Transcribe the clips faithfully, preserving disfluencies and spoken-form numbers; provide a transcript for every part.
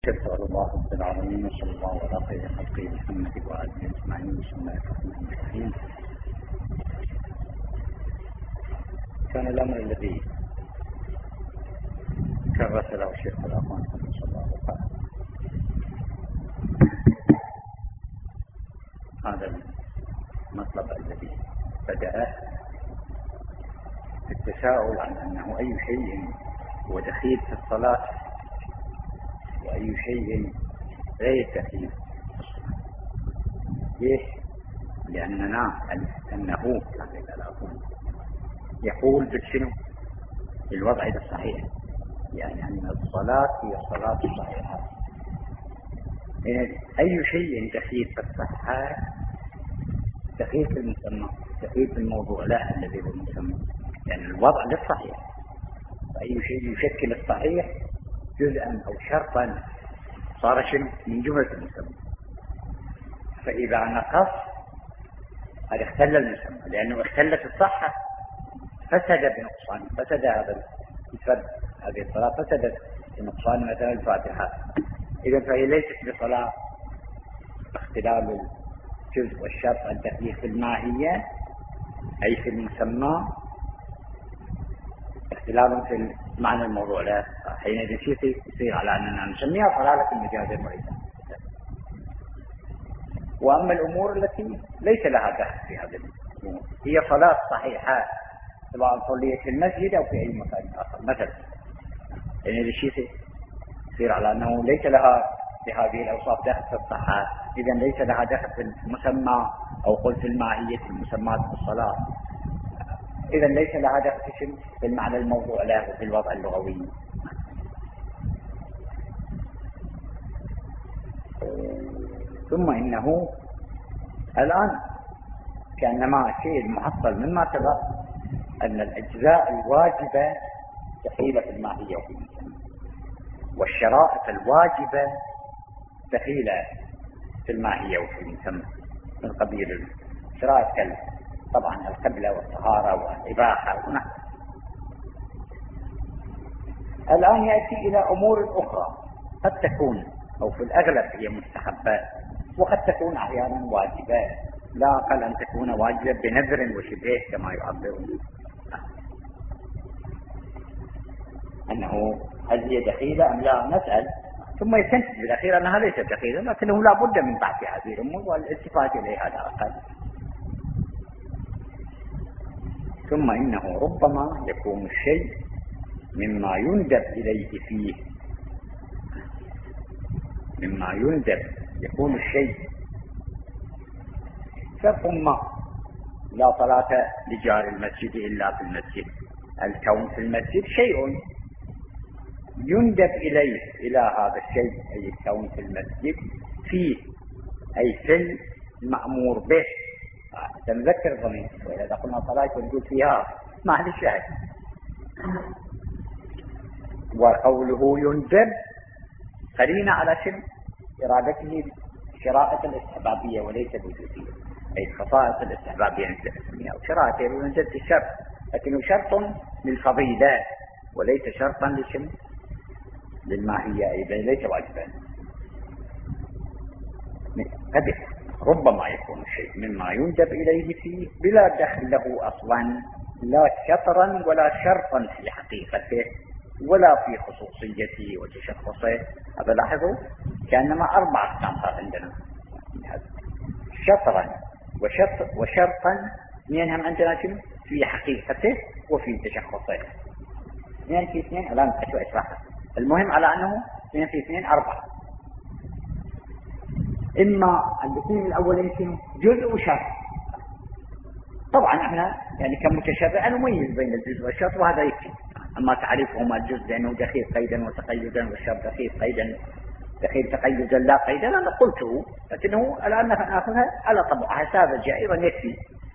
شكر الله رب العالمين وصلى الله على خير خلقه محمد وآله أجمعين. بسم الله الرحمن الرحيم. كان الأمر الذي كرس له الشيخ الأخوان صلى الله عليه وسلم هذا المطلب الذي بدأ التساؤل عن أنه أي شيء هو دخيل في الصلاة وأي شيء غير دخيل. ليش؟ لأننا أنه يقول بالشنو الوضع الصحيح، يعني أن الصلاة هي الصلاة الصحيحة. أي شيء دخيل في الصحة دخيل في المسمى، دخيل في الموضوع لا الذي هو المسمى، يعني الوضع للصحيح. أي شيء يشكل الصحيح جزءا أو شرطا صار شنو من جملة المسمى. فإذا نقص هذا اختل المسمى، لأنه اختلت الصحة، فسد بنقصان، فسد هذا الفرد، هذه الصلاة فسدت بنقصان مثلا الفاتحة. إذا فهي ليست بصلاة. اختلال الجزء والشرط الدخيل في الماهية أي في المسمى، اختلاف في معنى الموضوع لا، حينئذ يصير على أننا نسميها صلاة المجاز وليس. وأما الأمور التي ليس لها دخل في هذا الأمور هي صلاة صحيحة، سواء صليت في المسجد أو في أي مكان آخر مثلا، حينئذ الشيء يصير على أنه ليس لها بهذه الأوصاف دخل في الصحة، إذا ليس لها دخل في المسمى أو قلت الماهية المسمات بالصلاة، إذا ليس لها دخل في المعنى الموضوع له في الوضع اللغوي. ثم إنه الآن كأنما الشيء المحصل مما سبق أن الأجزاء الواجبة دخيلة في الماهية وفي المسمى، والشرائط الواجبة دخيلة في الماهية وفي المسمى من قبيل الشرائط طبعا القبلة والطهارة والإباحة ونحن. الآن يأتي إلى أمور أخرى قد تكون أو في الأغلب هي مستحبات، وقد تكون أحيانا واجبات، لا أقل أن تكون واجبة بنذر وشبه كما يعبرون، أنه هل هي دخيلة أم لا نسأل، ثم يستنتج بالأخير أنها ليست دخيلة، لكنه لا بد من بحث هذه الأمور والالتفات إليها على الأقل. ثم إنه ربما يكون الشيء مما يندب إليه فيه، مما يندب يكون الشيء شرط ما، لا صلاة لجار المسجد إلا في المسجد، الكون في المسجد شيء يندب إليه إلى هذا الشيء أي الكون في المسجد فيه أي في المأمور به. تنذكر الضمير وإذا قلنا صلاة ونقول فيها ما هذا الشاهد. وقوله يندب قرينة على شيء إرادته شرائط الاستحبابية وليس الوجودية، أي الخصائص الاستحبابية نسميها، وشرائط يوجد الشرط لكنه شرط للفضيلة وليس شرطا لشيء للماهية، أيضا ليس واجبا. قد ربما يكون الشيء مما يندب إليه فيه بلا دخل له أصلا، لا شطرا ولا شرطا في حقيقته ولا في خصوصيته وتشخصه. هذا لاحظوا كأنما أربع أقسام صار عندنا، شطرا وشرط وشرطا، اثنينهم عندنا في حقيقته وفي تشخصه، اثنين في اثنين الآن أشوى إشراحها. المهم على أنه اثنين في اثنين أربعة. إما الاثنين الأولين شنو جزء وشرط. طبعا احنا يعني كمتشرع نميز بين الجزء والشرط وهذا يكفي. أما تعريفهما الجزء لأنه دخيل قيدا وتقيدا، والشرط دخيل قيدا دخيل تقيدا لا قيدا، أنا قلته، لكنه الآن نأخذها على طبعها ساذجة أيضا يكفي.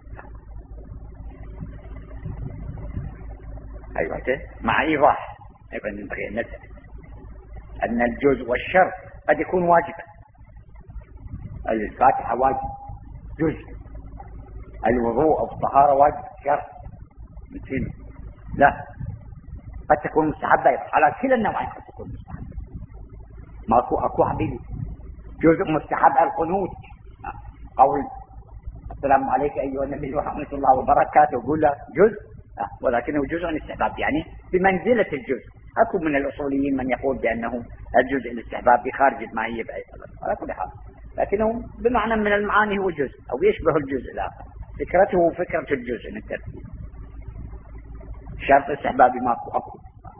أيوة مع إيضاح أيضا ينبغي أن نسأل أن الجزء والشرط قد يكون واجبا. الفاتحة واجب جزء، الوضوء أو الطهارة واجب شرط مثل لا، قد تكون مستحبة على كلا النوعين، قد تكون مستحبة ماكو اكو حبيبي جزء مستحب القنوت، قول السلام عليك ايها النبي ورحمه الله وبركاته، يقول له جزء ولكنه جزء الاستحباب، يعني بمنزله الجزء. اكو من الاصوليين من يقول بانه الجزء الاستحباب بخارج الماهيه باي طريقه، على كل حال لكنه بمعنى من المعاني هو جزء او يشبه الجزء الاخر، فكرته فكره الجزء من الترتيب. شرط استحبابي ماكو اكو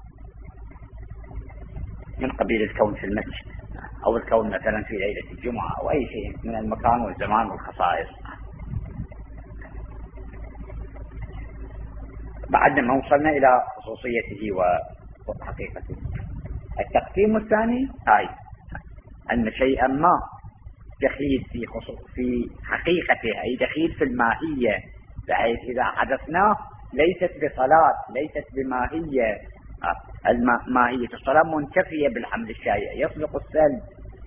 من قبيل الكون في المسجد او الكون مثلا في ليله الجمعه او اي شيء من المكان والزمان والخصائص. بعد ما وصلنا الى خصوصيته وحقيقته. التقسيم الثاني اي ان شيئا ما دخيل في في حقيقته، اي دخيل في الماهيه، بحيث اذا حدثناه ليست بصلاه، ليست بماهيه. ماهيه الصلاه منتفيه بالحمل الشائع، يصدق السلب.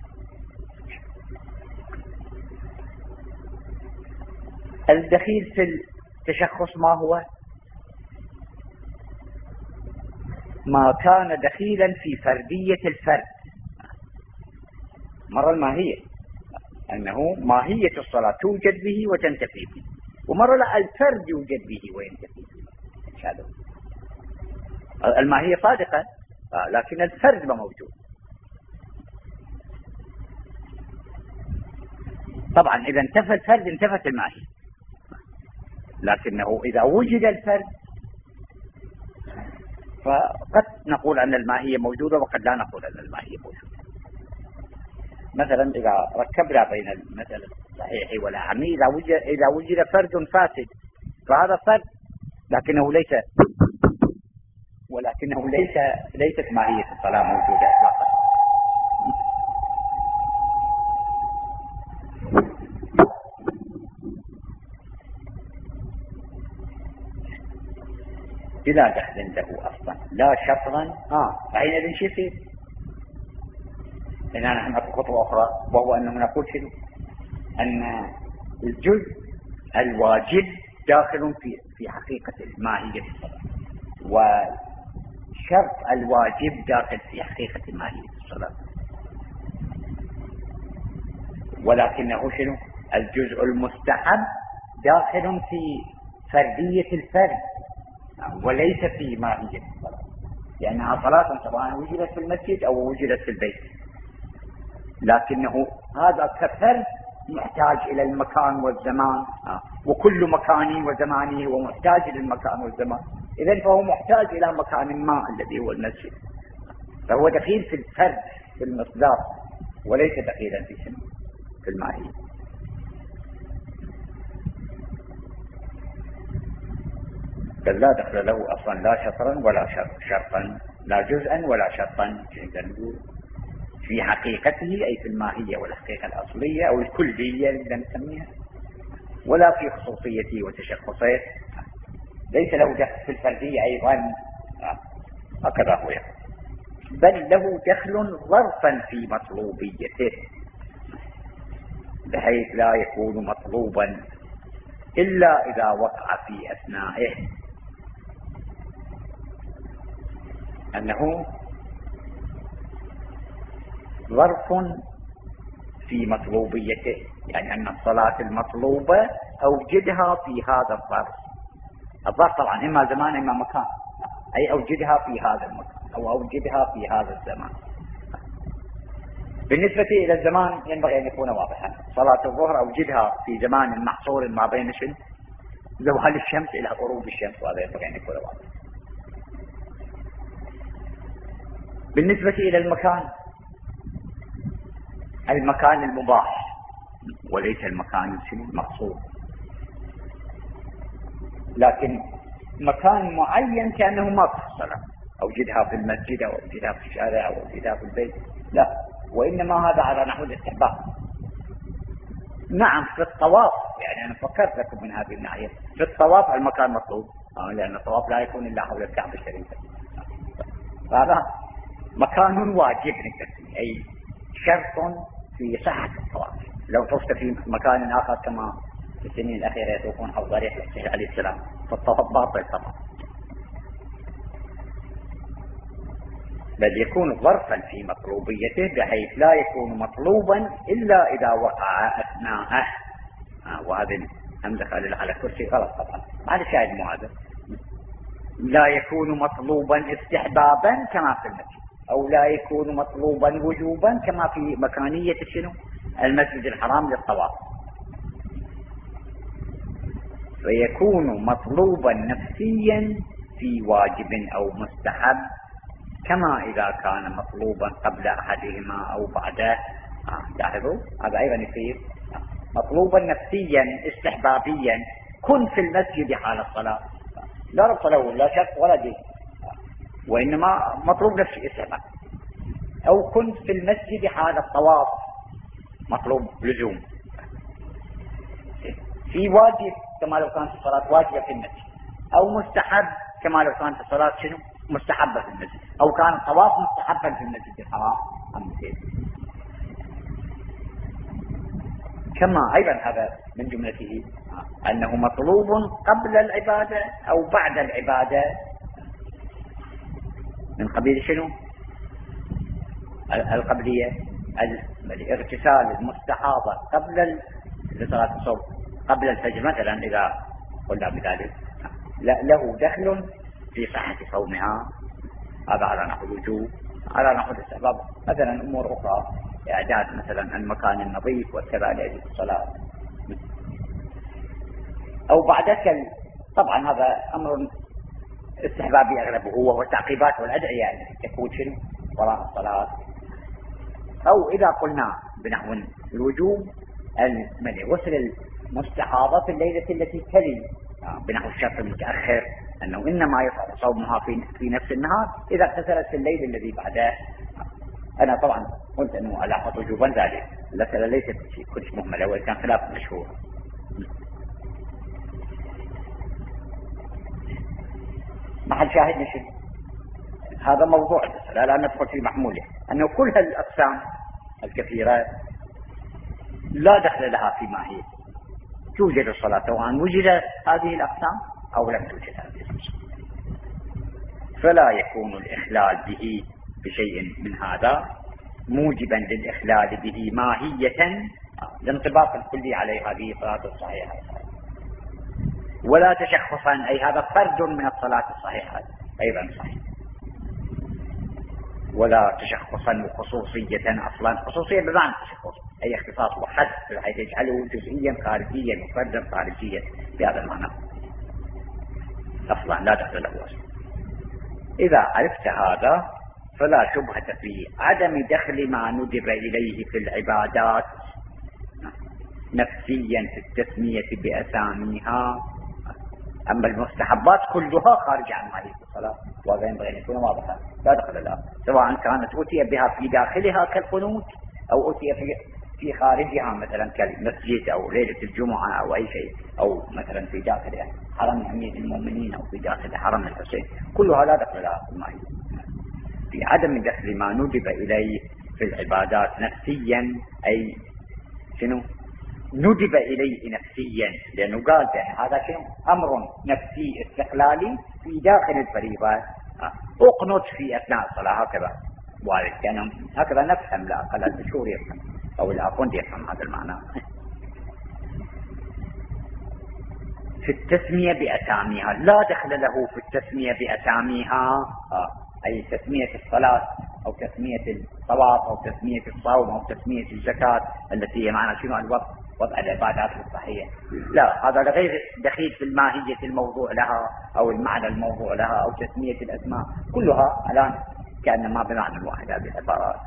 الدخيل في التشخص ما هو؟ ما كان دخيلا في فردية الفرد. مرة الماهية أنه ماهية الصلاة توجد به وتنتفي به، ومرة لا، الفرد يوجد به وينتفي به. هذا الماهية صادقة لكن الفرد ما موجود. طبعا إذا انتفى الفرد انتفت الماهية، لكنه إذا وجد الفرد فقد نقول أن الماهية موجودة وقد لا نقول أن الماهية موجودة. مثلا إذا ركبنا بين المثل الصحيح والأعمي، إذا وجد, إذا وجد فرد فاسد فهذا فرد لكنه ليس ولكنه ليس ليست ماهية الصلاة موجودة إطلاقا. بلا دخل له أصلا لا شطرا آه فحينئذ شو يصير؟ هنا نحن نأخذ خطوة أخرى، وهو أنه نقول شنو؟ أن الجزء الواجب داخل في في حقيقة ماهية الصلاة، وشرط الواجب داخل في حقيقة ماهية الصلاة، ولكنه شنو؟ الجزء المستحب داخل في فردية الفرد وليس في ماهية الصلاة، لأنها صلاة سواء وجدت في المسجد أو وجدت في البيت، لكنه هذا كفرد محتاج إلى المكان والزمان، وكل مكان وزمانه هو محتاج للمكان والزمان، إذن فهو محتاج إلى مكان ما الذي هو المسجد، فهو دخيل في الفرد في المصداق وليس دخيلا في شنو؟ في الماهية. بل لا دخل له أصلا لا شطرا ولا شرطا، لا جزءا ولا شرطا في حقيقته أي في الماهية والحقيقة الأصلية أو الكلية اللي نسميها، ولا في خصوصيته وتشخصه، ليس له دخل في الفردية أيضا هكذا هو يقول، بل له دخل ظرفا في مطلوبيته، بحيث لا يكون مطلوبا إلا إذا وقع في أثنائه، أنه ظرف في مطلوبيته، يعني أن الصلاة المطلوبة أوجدها في هذا الظرف. الظرف طبعا إما زمان إما مكان، أي أوجدها في هذا المكان أو أوجدها في هذا الزمان. بالنسبة إلى الزمان ينبغي أن يكون واضحا، صلاة الظهر أوجدها في زمان محصور ما بين زوال الشمس إلى غروب الشمس، وهذا ينبغي أن يكون واضحا. بالنسبة إلى المكان، المكان المباح وليس المكان المقصود، لكن مكان معين كأنه ما في الصلاة، أوجدها في المسجد أو أوجدها في الشارع أو أوجدها في البيت، لا، وإنما هذا على نحو الاستحباب. نعم في الطواف، يعني أنا فكرت لكم من هذه الناحية، في الطواف المكان مطلوب، لأن الطواف لا يكون إلا حول الكعبة الشريفة، هذا مكان واجب نسميه، أي شرط في صحة الطواف. لو طفت في مكان آخر كما في السنين الأخيرة يطوفون حول ضريح المسيح عليه السلام فالطواف باطل طبعا. بل يكون ظرفا في مطلوبيته بحيث لا يكون مطلوبا إلا إذا وقع أثناءه. آه وهذا همزة خليل على كرسي غلط طبعا، هذا شاهد مو هذا. لا يكون مطلوبا استحبابا كما في المسجد، أو لا يكون مطلوبا وجوبا كما في مكانية شنو المسجد الحرام للطواف. فيكون مطلوبا نفسيا في واجب أو مستحب، كما إذا كان مطلوبا قبل أحدهما أو بعده. آه لاحظوا هذا أيضا يصير مطلوبا نفسيا استحبابيا. كن في المسجد حال الصلاة، لا ربط له ولا شك ولا دين، وإنما مطلوب نفسي استحباب. أو كن في المسجد حال الطواف، مطلوب لزوم. في واجب كما لو كانت الصلاة واجبة في المسجد، أو مستحب كما لو كانت الصلاة شنو مستحبة في المسجد، أو كان الطواف مستحبا في المسجد الحرام. كما أيضا هذا من جملته أنه مطلوب قبل العبادة أو بعد العبادة، من قبيل شنو القبلية، الاغتسال المستحاضة قبل صلاة الصبح قبل الفجر مثلا، إذا قلنا بذلك له دخل في صحة صومها. هذا على نحو الوجوب، على نحو الاستحباب. مثلا أمور أخرى، إعداد مثلا المكان النظيف وكذا لأجل الصلاة، أو بعد كل. طبعا هذا أمر استحبابي أغلبه، وهو التعقيبات والأدعية يعني تكون شنو وراء الصلاة. أو إذا قلنا بنحو الوجوب غسل المستحاضة في الليلة التي تلي، بنحو الشرط المتأخر، أنه إنما يصح صومها في في نفس النهار إذا اغتسلت في الليل الذي بعده. أنا طبعا قلت أنه ألاحظ وجوبا ذلك، المسألة ليست كلش مهملة وكان خلاف مشهور. محل شاهد نشد هذا موضوع المسألة، لا ندخل في محموله، أنه كل هالأقسام الكثيرة لا دخل لها في ماهية. توجد الصلاة سواء وجد هذه الأقسام أو لم توجد هذه الأقسام، فلا يكون الإخلال به بشيء من هذا موجبا للإخلال به ماهية، الانطباق الكلي عليه هذه الصلاة الصحيحة، ولا تشخصا، أي هذا فرد من الصلاة الصحيحة أيضا صحيح، ولا تشخصا وخصوصية. أصلا خصوصية بمعنى تشخص أي اختصاص وحد بحيث يجعله جزئيا خارجيا وفردا خارجيا بهذا المعنى، أصلا لا دخل له أصلا. إذا عرفت هذا فلا شبهة في عدم دخل ما ندب إليه في العبادات نفسيا في التسمية بأساميها. أما المستحبات كلها خارج عن ماهية الصلاة، وهذا ينبغي أن يكون واضحا، لا دخل لها، سواء كانت أتي بها في داخلها كالقنوت أو أتي في في خارجها مثلا كالمسجد أو ليلة الجمعة أو أي شيء، أو مثلا في داخل حرم أمير المؤمنين أو في داخل حرم الحسين، كلها لا دخل لها في الماهية. في عدم دخل ما ندب إليه في العبادات نفسيا، أي شنو ندب إليه نفسيا، لأنه قال هذا شنو أمر نفسي استقلالي في داخل الفريضة، أقنط في أثناء الصلاة هكذا، وكان هكذا نفهم، لا أقل المشهور يفهم أو الأخوند يفهم هذا المعنى. في التسمية بأساميها، لا دخل له في التسمية بأساميها، أي تسمية الصلاة أو تسمية الطواف أو تسمية الصوم أو تسمية الزكاة التي هي معنى شنو الوضع وضع العبادات الصحيحة، لا، هذا غير دخيل في الماهية الموضوع لها أو المعنى الموضوع لها أو تسمية الأسماء، كلها الآن كأنما بمعنى واحد هذه العبارات.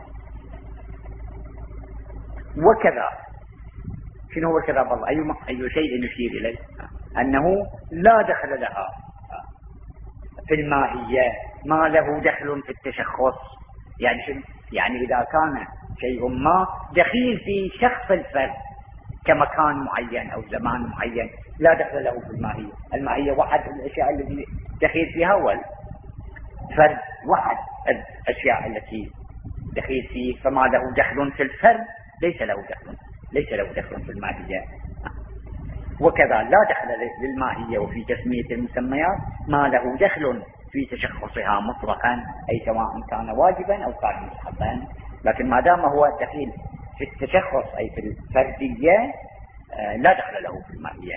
وكذا شنو هو كذا والله أي أي شيء نشير إليه أنه لا دخل لها في الماهية ما له دخل في التشخص، يعني شنو؟ يعني إذا كان شيء ما دخيل في شخص الفرد كمكان معين أو زمان معين لا دخل له في الماهية. الماهية واحد الأشياء التي دخيل فيها هو الفرد، واحد الأشياء التي دخيل فيه، فما له دخل في الفرد ليس له دخل ليس له دخل في الماهية. وكذا لا دخل للماهية وفي تسمية المسميات ما له دخل في تشخصها مطلقا، أي سواء كان واجبا أو كان مستحبا، لكن ما دام هو دخيل في التشخص أي في الفردية لا دخل له في الماهية.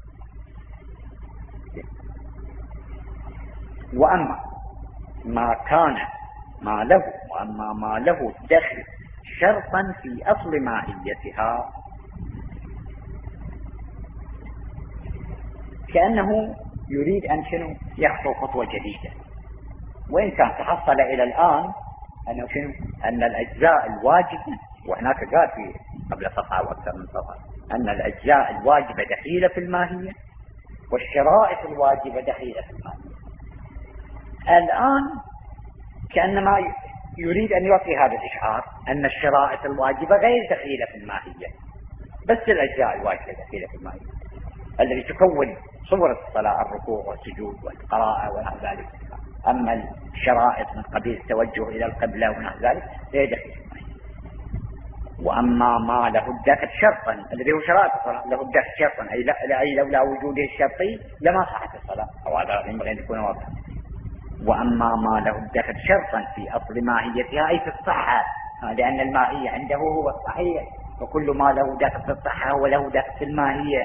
وأما ما كان ما له وأما ما له دخل شرطا في أصل ماهيتها، كأنه يريد أن شنو يخطو خطوة جديدة، وإن كان تحصل إلى الآن أنه شنو أن الأجزاء الواجبة، وهناك قال في قبل صفحة وأكثر من صفحة أن الأجزاء الواجبة دخيلة في الماهية والشرائط الواجبة دخيلة في الماهية. الآن كأنما يريد أن يعطي هذا الإشعار أن الشرائط الواجبة غير دخيلة في الماهية، بس الأجزاء الواجبة دخيلة في الماهية التي تكون صور الصلاة، الركوع والسجود والقراءة ونحو ذلك. أما الشرائط من قبيل التوجه إلى القبلة ونحو ذلك هي دخيلة في الماهية. وأما ما له الدخل شرطا الذي هو شرائط الصلاة، له الدخل شرطا أي, لا أي لولا وجوده الشرطي لما صحت الصلاة، أو هذا ينبغي أن يكون واضحا. وأما ما له الدخل شرطا في أصل ماهيتها أي في الصحة، لأن الماهية عنده هو الصحيح، وكل ما له دخل في الصحة هو له دخل في الماهية،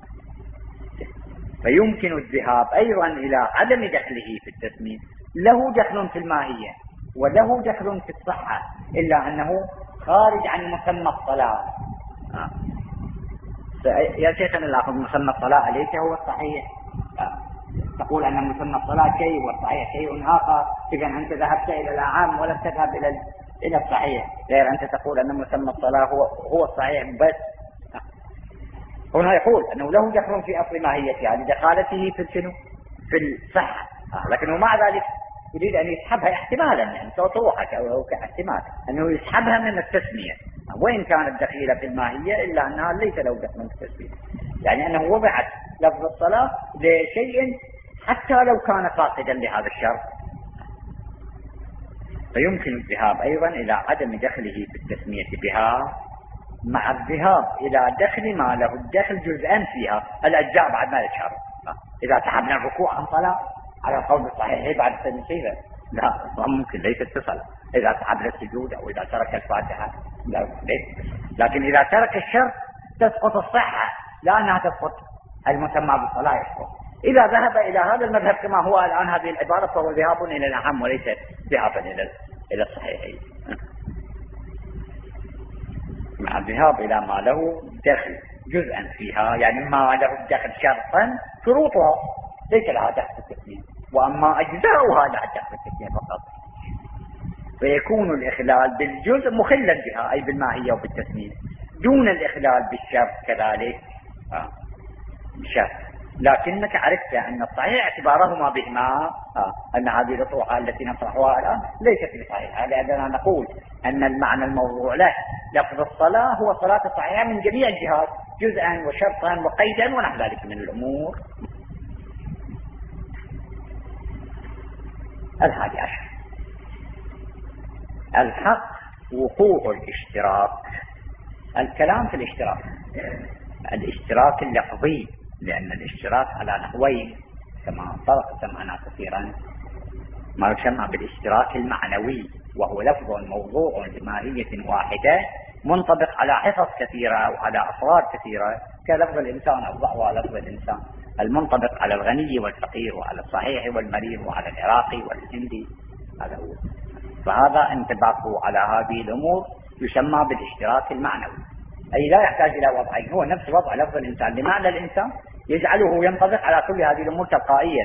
فيمكن الذهاب أيضا إلى عدم دخله في التسمية. له دخل في الماهية وله دخل في الصحة، إلا أنه خارج عن مسمى الصلاة. آه. يا شيخنا الأخذ مسمى الصلاة أليس هو الصحيح؟ آه. تقول أن مسمى الصلاة شيء والصحيح شيء آخر، إذا أنت ذهبت إلى الأعام ولا تذهب إلى إلى الصحيح، غير أنت تقول أن مسمى الصلاة هو هو الصحيح بس. هنا يقول أنه له دخل في أصل ماهيتها لدخالته في شنو؟ في الصحة، آه. لكنه مع ذلك يريد أن يسحبها احتمالا، يعني توضحك أو كاحتمال أنه يسحبها من التسمية، وإن كانت دخيلة في الماهية إلا أنها ليس له دخل في التسمية، يعني أنه وضعت لفظ الصلاة لشيء حتى لو كان فاقدا لهذا الشرط. فيمكن الذهاب أيضا إلى عدم دخله في التسمية بها مع الذهاب إلى دخل ما له الدخل جزءا فيها. الأجزاء بعد ما يشعر، إذا سحبنا الركوع عن صلاة على القول الصحيح بعد التنسية لا ممكن ليس اتصل، إذا سحبنا السجود أو إذا ترك الفاتحة لا ليس، لكن إذا ترك الشرط تسقط الصحة، لا أنها تسقط المسمى بالصلاة يسقط. إذا ذهب إلى هذا المذهب كما هو الآن هذه العبارة فهو ذهاب إلى الأعم وليس ذهابا إلى إلى الصحيحين، مع الذهاب إلى ما له دخل جزءا فيها، يعني ما له دخل شرطا شروطها ليس لها دخل في التسمية، وأما أجزاؤها لها دخل في التسمية فقط، فيكون الإخلال بالجزء مخلا بها أي بالماهية وبالتسمية دون الإخلال بالشرط كذلك. آه. شرط، لكنك عرفت أن الصحيح اعتبارهما بهما، آه. أن هذه الأطروحة التي نطرحها الآن ليست بصحيحة، لأننا نقول أن المعنى الموضوع له لفظ الصلاة هو صلاة الصحيحة من جميع الجهات جزءا وشرطا وقيدا ونحو ذلك من الأمور. الحادي عشر الحق وقوع الاشتراك. الكلام في الاشتراك، الاشتراك اللفظي، لأن الاشتراك على نحوين كما سبق سمعنا كثيرا، ما يسمى بالاشتراك المعنوي وهو لفظ موضوع لماهية واحدة منطبق على حصص كثيرة وعلى أفراد كثيرة كلفظ الإنسان أو بعض لفظ الإنسان، المنطبق على الغني والفقير وعلى الصحيح والمريض وعلى العراقي والهندي، هذا هو. فهذا انطباقه على هذه الأمور يسمى بالاشتراك المعنوي، أي لا يحتاج إلى وضعين، هو نفس وضع لفظ الإنسان لمعنى الإنسان يجعله ينطبق على كل هذه الأمور تلقائيا،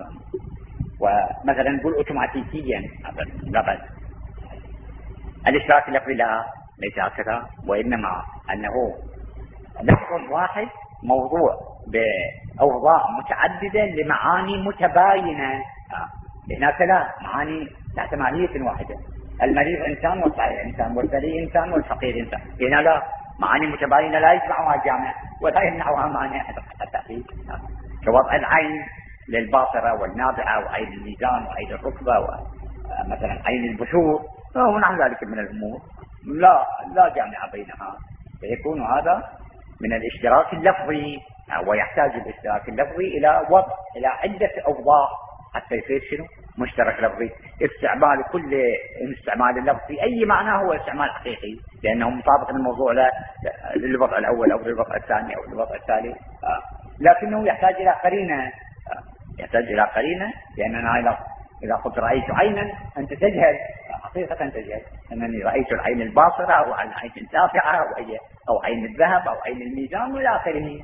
ومثلا نقول اوتوماتيكيا لا بد. الاشتراك اللفظي لا ليس هكذا، وإنما أنه لفظ واحد موضوع بأوضاع متعددة لمعاني متباينة. هناك لا معاني تحت ماهية واحدة، المريض إنسان والصحيح إنسان والثري إنسان والفقير إنسان، هنا لا معاني متباينة لا يجمعها جامع ولا يمنعها مانع حتى التأكيد، كوضع العين للباصرة والنابعة وعين الميزان وعين الركبة ومثلا عين البثور ونحو ذلك من الأمور لا لا جامع بينها، فيكون هذا من الاشتراك اللفظي، ويحتاج الاشتراك اللفظي إلى وضع إلى عدة أوضاع حتى يصير شنو مشترك لفظي. استعمال كل استعمال اللفظ في أي معنى هو استعمال حقيقي، لأنه مطابق للموضوع للوضع الأول أو للوضع الثاني أو للوضع الثالث، لكنه يحتاج إلى قرينة، يحتاج إلى قرينة، لأننا إذا إذا قلت رأيت عينا أنت تجهل، حقيقة تجهل أنني رأيت العين الباصرة أو العين الدافعة أو أو عين الذهب أو عين الميزان وإلى آخره.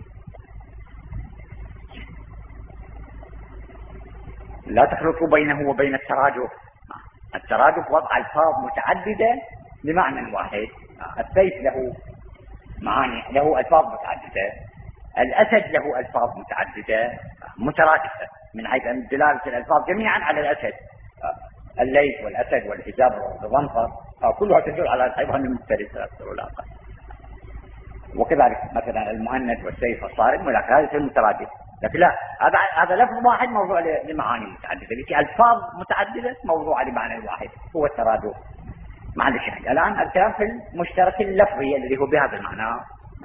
لا تخلطوا بينه وبين الترادف. الترادف وضع ألفاظ متعددة لمعنى واحد. السيف له معاني، له ألفاظ متعددة. الأسد له ألفاظ متعددة مترادفة من حيث أن دلالة الألفاظ جميعا على الأسد. الليث والأسد والحجاب والظنفر كلها تدل على الحيوان المفترس أكثر ولا أقل. وكذلك مثلا المؤنث والسيف والصارم، ولكن هذا المترادف. لكن لا، هذا هذا لفظ واحد موضوع لمعاني متعددة، لكن ألفاظ متعددة موضوعة لمعنى واحد هو الترادف. معلش يعني الآن الكلام في المشترك اللفظي الذي هو بهذا المعنى،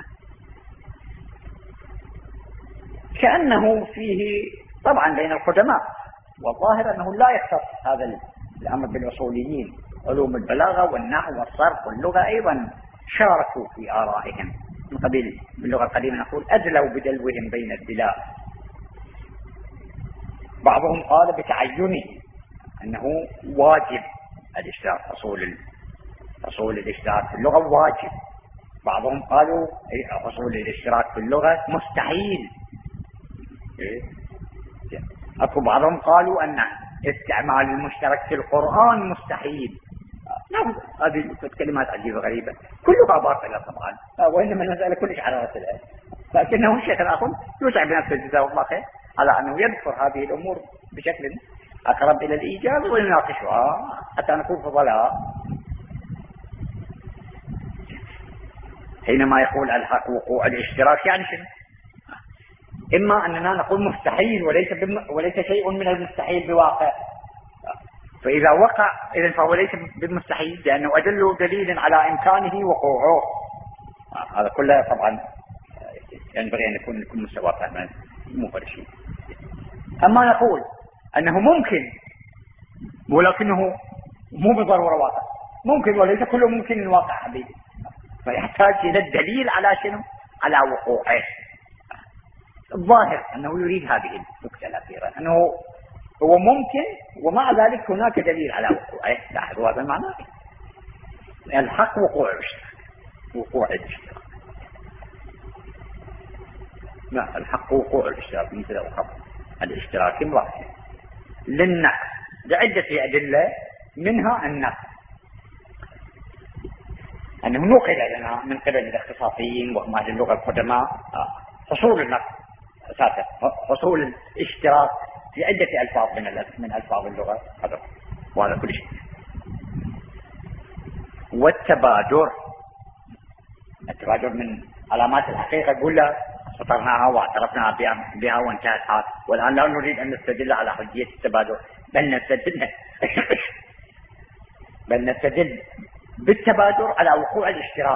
كأنه فيه طبعا بين القدماء، والظاهر أنه لا يختص هذا الأمر بالأصوليين. علوم البلاغة والنحو والصرف واللغة أيضا شاركوا في آرائهم من قبيل باللغة القديمة نقول أدلوا بدلوهم بين الدلاء. بعضهم قال بتعينه أنه واجب الاشتراك، أصول أصول الاشتراك في اللغة واجب. بعضهم قالوا أصول الاشتراك في اللغة مستحيل. أكو بعضهم قالوا أن استعمال المشترك في القرآن مستحيل. نعم، هذه كلمات عجيبة غريبة كلها باطلة طبعا، وإنما المسألة كلش على رأسها. لكنه الشيخ الآخر يوسع بنفسه جزاه الله خير على أنه يذكر هذه الأمور بشكل أقرب إلى الإيجاز ويناقشها حتى نكون فضلاء. حينما يقول الحق وقوع الاشتراك يعني شنو؟ إما أننا نقول مستحيل وليس بم... وليس شيء من المستحيل بواقع، فإذا وقع إذن فهو ليس بالمستحيل لأنه أدل دليل على إمكانه وقوعه. هذا كله طبعا ينبغي أن يكون لكل مستوى فهما مفرشين. أما نقول أنه ممكن ولكنه مو بالضرورة واقع، ممكن وليس كله ممكن واقع حبيبي، فيحتاج إلى الدليل على شنو؟ على وقوعه. الظاهر أنه يريد هذه النكتة الأخيرة، أنه هو ممكن ومع ذلك هناك دليل على وقوعه. لاحظوا هذا المعنى، الحق وقوع الاشتراك، وقوع الاشتراك. لا، الحق وقوع الاشتراك مثل الخبر الاشتراك امرأة للنقص لعدة أدلة، منها النقص أنه نقل لنا من قبل الاختصاصيين وهم أهل اللغة القدماء حصول النقص أساسا، حصول الاشتراك في عدة ألفاظ من من ألفاظ اللغة هذا، وهذا كل شيء. والتبادر، التبادر من علامات الحقيقة قلنا سطرناها واعترفنا بها وانتهت حال، والآن لا نريد أن نستدل على حجية التبادر، بل نستدل بل نستدل بالتبادر على وقوع الاشتراك.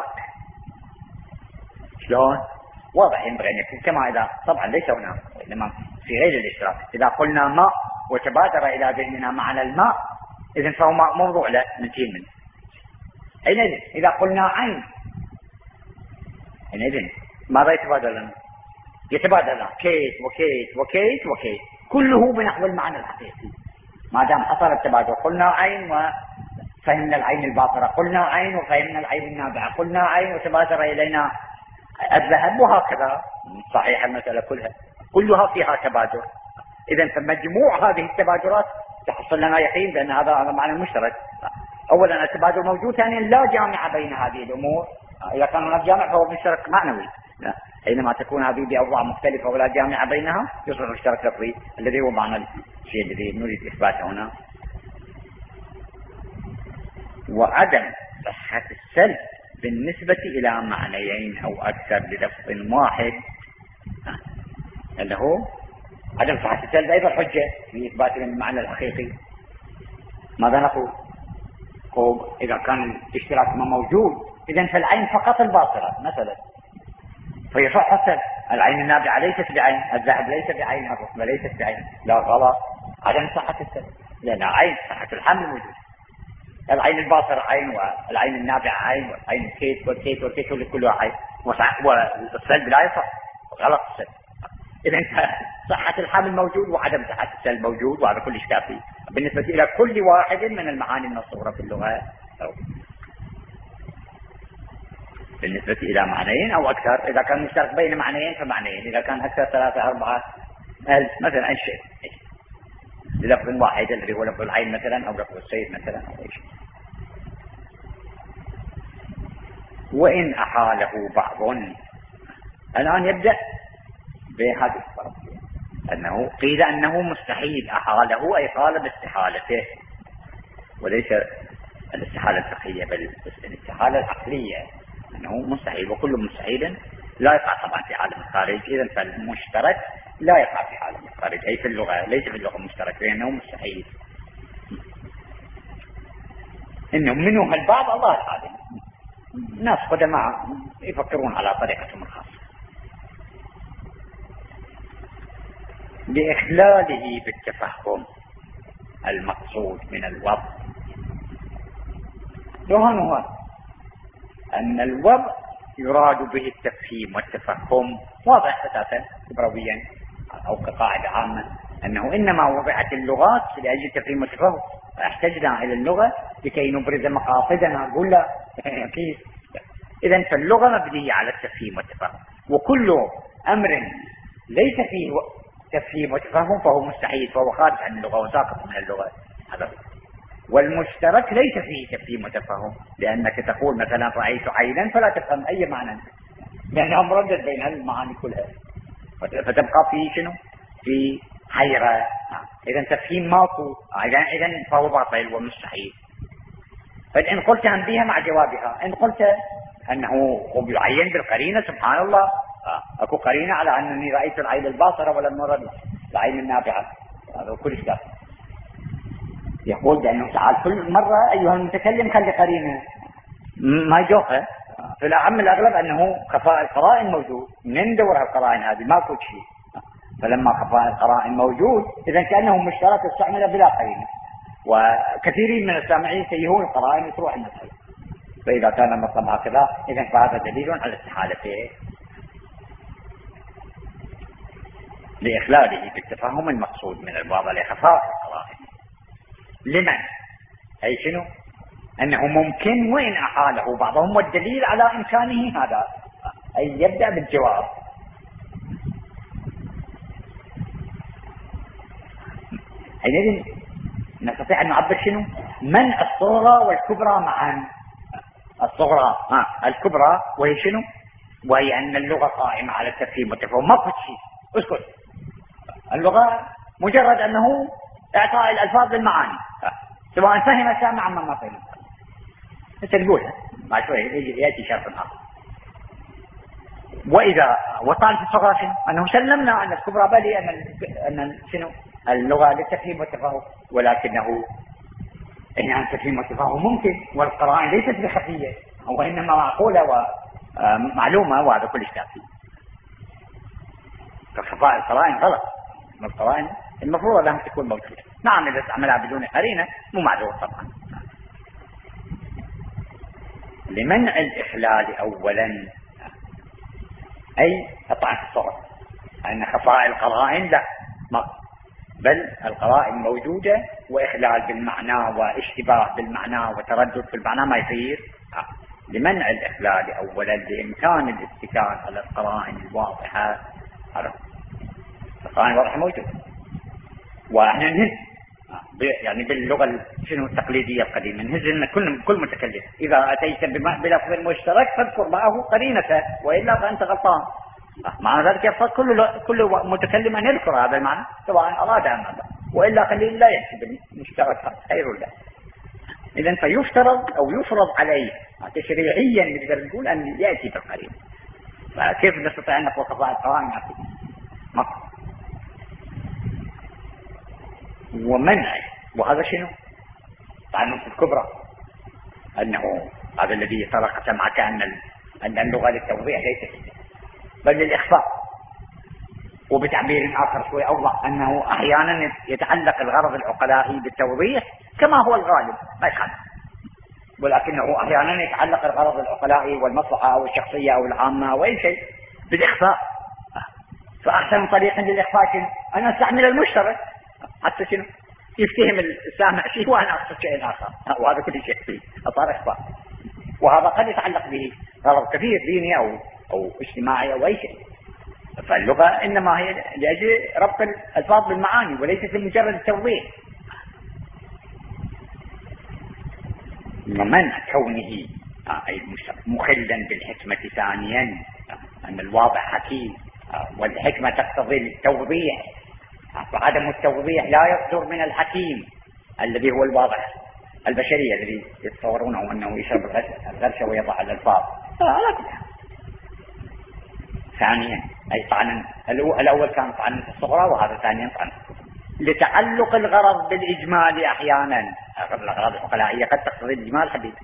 شلون؟ واضح ينبغي أن يكون كما إذا طبعا ليس هنا إنما في غير الاشتراك. إذا قلنا ماء وتبادر إلى ذهننا معنى الماء إذن فهو موضوع لا ننتهي منه. حينئذ إذا قلنا عين حينئذ ماذا يتبادر لنا؟ يتبادر لنا كيت وكيت وكيت وكيت كله بنحو المعنى الحقيقي. ما دام حصل التبادر قلنا عين وفهمنا العين الباطرة، قلنا عين وفهمنا العين النابعة، قلنا عين وتبادر إلينا الذهب، وهكذا صحيح المسألة كلها كلها فيها تبادر. إذن فمجموع هذه التبادرات تحصل لنا يقين بأن هذا هذا معنى مشترك. أولا التبادر موجود، ثانيا لا جامع بين هذه الأمور. إذا كان هناك جامع فهو مشترك معنوي، حينما تكون هذه بأوضاع مختلفة ولا جامع بينها يصبح مشترك لفظي الذي هو معنى الشيء الذي نريد إثباته هنا. وعدم صحة السلب بالنسبة إلى معنيين أو أكثر للفظ واحد، أنه عدم صحة السلب أيضا حجة في إثبات المعنى الحقيقي. ماذا نقول؟ إذا كان الاشتراك ما موجود إذن فالعين فقط الباطرة مثلا، فيصح السلب. العين النابعة ليست بعين، الذهب ليس بعين، الرطبة ليست بعين، لا غلط. عدم صحة السلب، لأن عين صحة الحمل موجودة. العين الباصرة عين، والعين النابعة عين، والعين الكيت والكيت والكيت كلها عين، والسلب لا يصح، غلط السلب. إذا صحة الحمل موجود وعدم صحة السلب موجود، وهذا كل كافي بالنسبة إلى كل واحد من المعاني المصورة في اللغة. بالنسبة إلى معنيين أو أكثر، إذا كان مشترك بين معنيين فمعنيين، إذا كان أكثر ثلاثة أربعة ألف مثلا أي شيء للفظ واحد الذي هو لفظ العين مثلا، أو لفظ السيد مثلا، أو أي شيء. وإن أحاله بعض، الآن يبدأ بهذه الفرق، أنه قيل أنه مستحيل أحاله، أي قال باستحالته، وليس الاستحالة الفقهية بل الاستحالة العقلية، أنه مستحيل، وكل مستحيل لا يقع طبعا في عالم الخارج. إذن فالمشترك لا يقع في عالم الخارج، أي في اللغة، ليس في اللغة مشترك، لأنه مستحيل. إنه منه البعض الله العالم، ناس قدماء يفكرون على طريقتهم الخاصة، لإخلاله بالتفهم المقصود من الوضع. رهنها أن الوضع يراد به التفهيم والتفهم، واضح أساسا كبرويا أو كقاعدة عامة، أنه إنما وضعت اللغات لأجل التفهيم والتفهم، احتجنا إلى اللغة لكي نبرز مقاصدنا. نقول لا كيف؟ إذن فاللغة مبنية على التفهيم والتفهم، وكل أمر ليس فيه تفهيم وتفهم فهو مستحيل، فهو خارج عن اللغة وساقط من اللغة. هذا والمشترك ليس فيه تفهيم وتفهم، لأنك تقول مثلا رأيت عينا فلا تفهم أي معنى، لأنها مردد بين المعاني كلها، فتبقى في شنو؟ في حيرة. إذا تفهيم ماكو، إذا فهو باطل ومستحيل. فإن قلت أنبيها مع جوابها، إن قلت أنه هو يعين بالقرينة، سبحان الله، أكو قرينة على أنني رأيت العين الباصرة ولم أرى العين النابعة، هذا كل شيء. يقول بأنه تعال كل مرة أيها المتكلم خلي قرينة، ما جوها. في الأعم الأغلب أنه خفاء القرائن موجود، من دورها القرائن هذه ماكو شيء، فلما خفاء القرائن موجود إذا كأنه مشترك استعمل بلا قرينة، وكثيرين من السامعين سيهون القرائن وتروح المسألة. فإذا كان المطلب هكذا إذا فهذا دليل على استحالته، لإخلاله بالتفهم المقصود من الوضع لخفاء القرائن. لمن؟ أي شنو؟ أنه ممكن وإن أحاله بعضهم، والدليل على إمكانه هذا أي يبدأ بالجواب. حينئذ نستطيع أن نعبر شنو؟ منع الصغرى والكبرى معا. الصغرى ها الكبرى وهي شنو؟ وهي أن اللغة قائمة على التفهيم والتفهم، ما كنت شيء اسكت. اللغة مجرد أنه إعطاء الألفاظ للمعاني، سواء فهم السامع أما ما فهم. أنت تقولها مع شوية يأتي شرط آخر. وإذا وطال في الصغرى شنو؟ أنه سلمنا أن الكبرى بلي أن أن شنو؟ اللغة للتفهيم والتفهم، ولكنه إن التفهيم والتفهم ممكن، والقرائن ليست بخفية، وإنما معقولة ومعلومة، وهذا كل شيء فيه. فخفاء القرائن غلط، القرائن المفروض لها تكون موجودة. نعم إذا استعملها بدون قرينة مو معذور طبعا. لمنع الإخلال أولا، أي قطعا في الصغر، أن خفاء القرائن لا، بل القرائن موجودة، وإخلال بالمعنى واشتباه بالمعنى وتردد في المعنى ما يصير. لمنع الإخلال أولا بإمكان الاتكال على القرائن الواضحة. القرائن الواضحة موجودة، وإحنا نهز يعني باللغة شنو التقليدية القديمة، نهز إن كل كل متكلم إذا أتيت بلفظ مشترك فاذكر معه قرينة، وإلا فأنت غلطان. معنى ذلك يفترض كل كل متكلم أن يذكر هذا المعنى سواء أراد أم لا، وإلا قليل لا يأتي بالمشترك خير له. إذن فيفترض أو يفرض عليه تشريعيا نقدر نقول أن يأتي بالقرينة. فكيف نستطيع أن نقول خفاء القرائن؟ ما ومنع، وهذا شنو؟ العنف الكبرى، أنه هذا الذي طرق سمعك أن أن اللغة للتوضيح ليست بل للإخفاء. وبتعبير آخر شوي أوضح أنه أحيانا يتعلق الغرض العقلائي بالتوضيح كما هو الغالب ما يخالف، ولكنه أحيانا يتعلق الغرض العقلائي والمصلحة أو الشخصية أو العامة أو أي شيء بالإخفاء. فأحسن طريق للإخفاء شنو؟ أن أستعمل المشترك حتى شنو يفتهم السامع شيء وأنا أقصد شيء آخر، وهذا كل شيء فيه أصار إخفاء. وهذا قد يتعلق به غرض كثير ديني أو أو اجتماعي أو أي شيء. فاللغة إنما هي لأجل ربط الألفاظ بالمعاني وليست لمجرد التوضيح. ومن كونه أي مخلا بالحكمة ثانيا أن الواضح حكيم والحكمة تقتضي التوضيح، فعدم التوضيح لا يصدر من الحكيم الذي هو الواضح البشري الذي يتصورونه أنه يشرب الغرشة ويضع الألفاظ. لا كلها. ثانيا أي طعنا الأول كان طعنا في الصغرى وهذا ثانيا طعنا لتعلق الغرض بالإجمال أحيانا. الأغراض العقلائية قد تقتضي الإجمال حبيبي.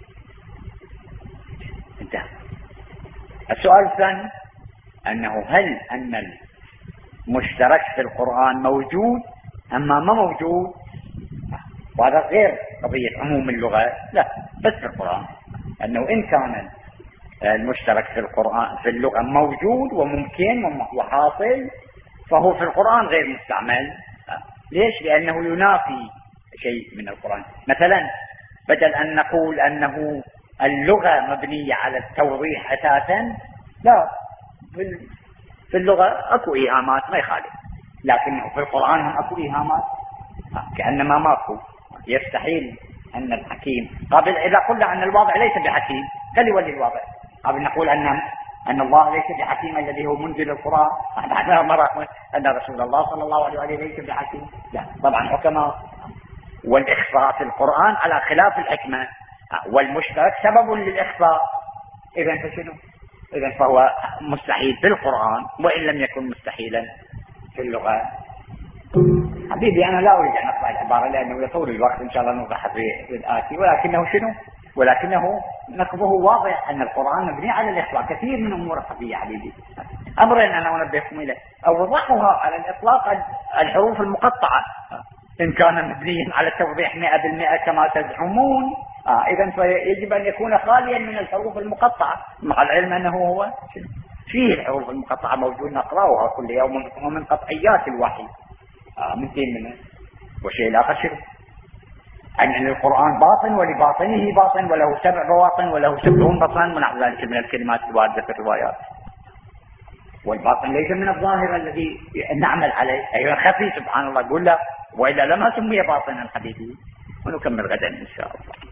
انتهى. السؤال الثاني أنه هل أن المشترك في القرآن موجود أما ما موجود؟ وهذا غير قضية عموم اللغة، لا بس في القرآن، أنه إن كان المشترك في القرآن في اللغة موجود وممكن وحاصل فهو في القرآن غير مستعمل. ليش؟ لأنه ينافي شيء من القرآن. مثلا بدل أن نقول أنه اللغة مبنية على التوضيح أساسا، لا، في اللغة أكو إيهامات ما يخالف، لكنه في القرآن هم أكو إيهامات كأنما ماكو. يستحيل أن الحكيم قبل إذا قلنا أن الواضع ليس بحكيم قال يولي الواضع، قبل نقول أن أن الله ليس بحكيم الذي هو منزل القرآن، بعدها مرة أن رسول الله صلى الله عليه وسلم ليس بحكيم، لا طبعا حكماء. والإخفاء في القرآن على خلاف الحكمة، والمشترك سبب للإخفاء. إذن فشنو؟ إذن فهو مستحيل في القرآن وإن لم يكن مستحيلا في اللغة. حبيبي أنا لا أريد أن أقرأ العبارة لأنه يطول الوقت، إن شاء الله نوضح في الآتي، ولكنه شنو؟ ولكنه نقضه واضح أن القرآن مبني على الإخفاء. كثير من أمور الخفية حبيبي أمرين أنا أنبهكم إليه. أوضحها على الإطلاق الحروف المقطعة إن كان مبنيا على التوضيح مئة بالمئة كما تزعمون، آه إذن فيجب أن يكون خاليا من الحروف المقطعة، مع العلم أنه هو فيه الحروف المقطعة موجود نقرأها كل يوم ومن قطعيات الوحي. آه من دين منه. والشيء الآخر شنو؟ أن القرآن باطن ولباطنه باطن وله سبع بواطن وله سبعون بطن ونحو ذلك من الكلمات الواردة في الروايات. والباطن ليس من الظاهر الذي نعمل عليه، أيضا خفي سبحان الله. قل لا وإلا لما سمي باطنا حبيبي. ونكمل غدا إن شاء الله.